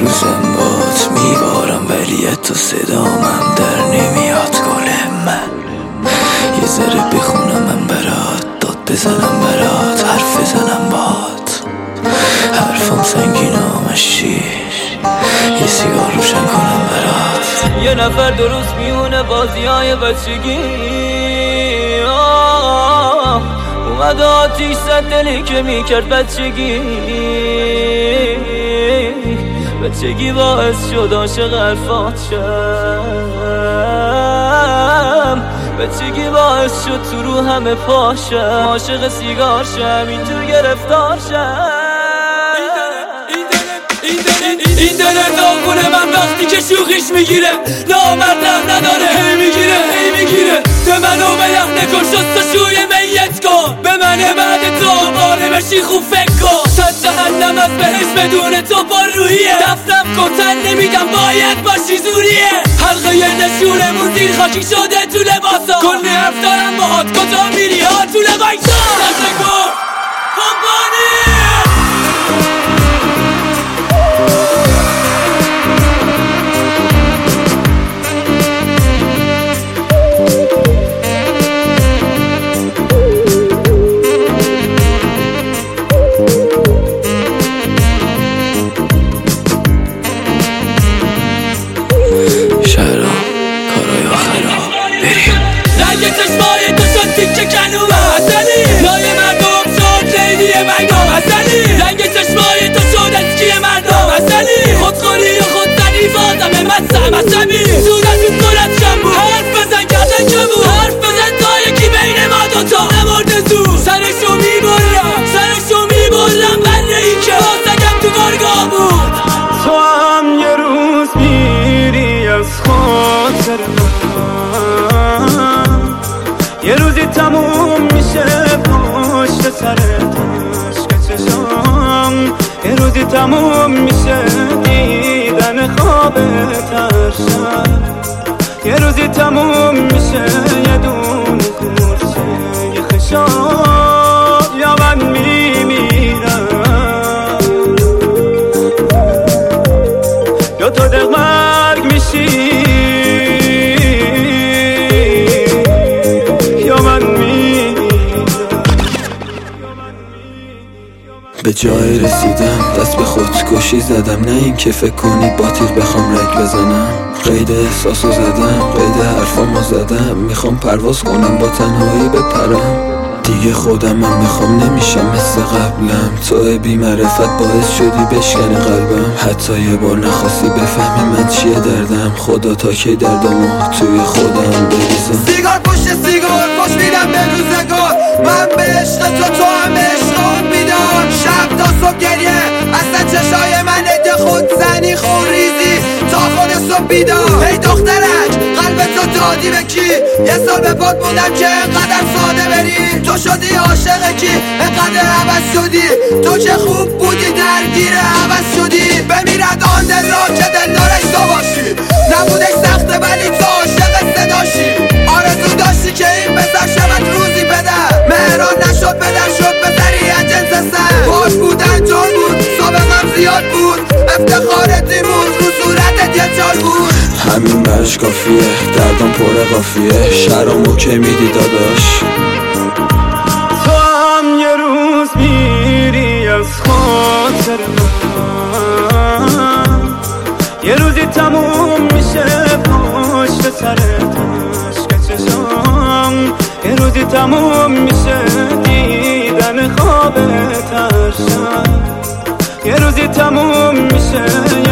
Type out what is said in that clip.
روزم بات میبارم ولی تو صدامم در نمیاد گل من. یه ذره بخونم من برات، داد بزنم برات، حرف بزنم بات. حرفم سنگین آمشی، یه سیگار روشن کنم برات. یه نفر درست میونه بازی های بچگی، اومد آتیش زد دلی که میکرد بچگی. بچگی باعث شد عاشق حرفات شم، بچگی باعث شد تو رو همه پاشم، عاشق سیگار شم، اینجور گرفتار شم. این دل داغونه من وقتی که شوخیش میگیره، نامردم نداره هی میگیره تو منو به یخنه کن، شستشوی میت کن، به منه بعد تو باره بشی خوب فکر کن. تا جهنم از بهش بدون تو پر روحیه، دستم کن تن نمیدم باید باشی زوریه. حلقه نشونمون زیر خاکی شده تو لباسا، کلی حرف دارم باهات کجا میری ها تو لبایسا. دست کن کمپانی چشمای تو شد تیکه کنوم حسنی، لای مردم شد لیلی مردم حسنی. رنگ چشمای تو شد اسکی مردم حسنی، خودخوری و خودزنی بادم مستم عصبی. صورتت برد شنبو، حرف بزن کردن کمون، حرف بزن تا یکی بین ما دوتا نمارده زود. سرشو میبرم بله ای که آسگم تو بارگاه بود. تو هم یه روز میری از خاطر من، یه روزی تموم میشه پشت سرت عشق چشام، یه روزی تموم میشه دیدن خوابت هر شب، یه روزی تموم میشه یه دونه خورشه یه خشاب، یا من میمیرم یا تو دقمرگ میشی. به جای رسیدم دست به خودکشی زدم، نه این که فکر کنی با تیر بخوام رگ بزنم. قید احساسو زدم، قید حرفامو زدم، میخوام پرواز کنم با تنهایی بپرم. دیگه خودم من میخوام نمیشم مثل قبلم، تو بی معرفت باعث شدی بشکنی قلبم. حتی یه بار نخواستی بفهمی من چیه دردم، خدا تا کی دردمو توی خودم بریزم. سیگار پشت سیگار پشت میدم به روزگار، من به عشق تو هم عشقام میدم. شب تا صبح گریه اصلا چشای من ده خود زنی خونریزی تا خود صبح بیدار. ای دخترک قلب تو دادی به کی؟ یه سال به پات موندم که انقدر ساده بری. تو شدی عاشق کی؟ انقدر عوض شدی، تو که خوب بودی درگیر عوض شدی. بمیرد آن دل را که دلدارش تو باشی، نبودش سخته ولی تو عاشق صداشی. آرزو داشتی که این بزر شود روزی پدر، مهران نشد پدر شد بزری از جنس سر. باش بودن جان بود سابقم زیاد بود، افتخارت بود رو صورتت یه چال بود. همین برش کافیه دردم پر قافیه، شرمو که میدی داداش. تو هم یه روز میری از خاطر من، یه روزی تموم میشه پشت سرت عشق چشام، یه روزی تموم میشه دیدن خوابت هر شب، یه روزی تموم میشه